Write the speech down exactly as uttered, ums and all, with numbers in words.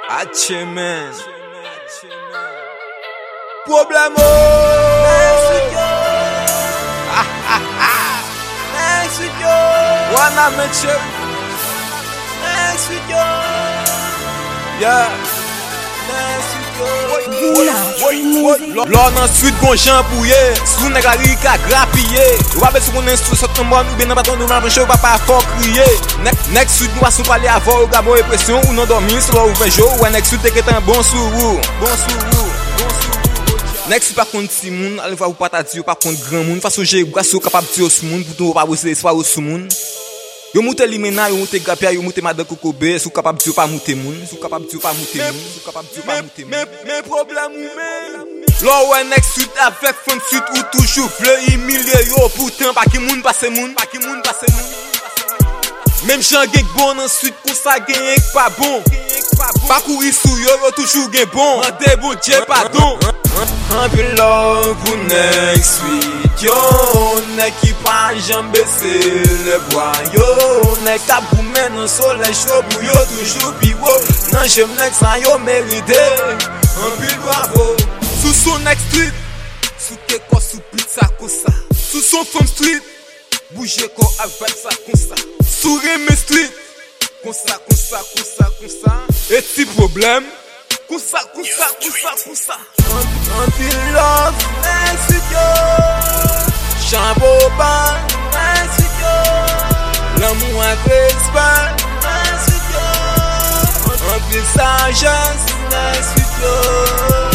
Ache men Problemo Ha ha ha Wana menche Yeah Lò nan suite gon jan pouye Sou nèg a ri ka grapiller Ou pa beso konnen sou sot nan bon ou ben nan baton nou nan branche ou pa pa fort crier Nèg suite nou ason parler avant ou gabo répression ou non dormir soit ou fait jour ou nèg suite est un bon sou ou bon sou ou bon sou Nèg suite pas contre ti moun al va ou pas ta di ou pas contre grand moun façon j'ai gaso capable ti sou moun pour tout pas bosser soit ou sou moun Yo moute limena, yo moute gapia, yo moute madame kokobe, sou capable di ou pas monter moun, sou capable di ou pas monter moun, sou capable di ou pas monter moun. Mais problème ou men. Lo ouais next suite avec fond suite ou toujours vle humilier yo pourtant pas ki moun passe moun, pas ki moun passe moun. Même Jean gen bon ensuite pour ça gen pas bon. Pas courir sou yo, yo toujours gen bon. Mande bon Dieu pardon. Un peu love pour next suite yo, nek qui pas jambe baisser le bois yo, nek tap pou men nan soleil chaud pour yo toujours piwo. Nan j'aime nek ça yo mérité. Un peu bravo. Sous son next street, sous quelque sous pizza comme ça. Sous son femme street, bouger quoi avec ça comme ça. Sous Reme street, comme ça, comme ça, comme ça, comme ça. Et si problème, comme ça, comme ça, comme ça, comme ça. Un peu love, next yo. Chambeau ban, next yo. L'amour respect, next yo. Un peu sagesse, next yo.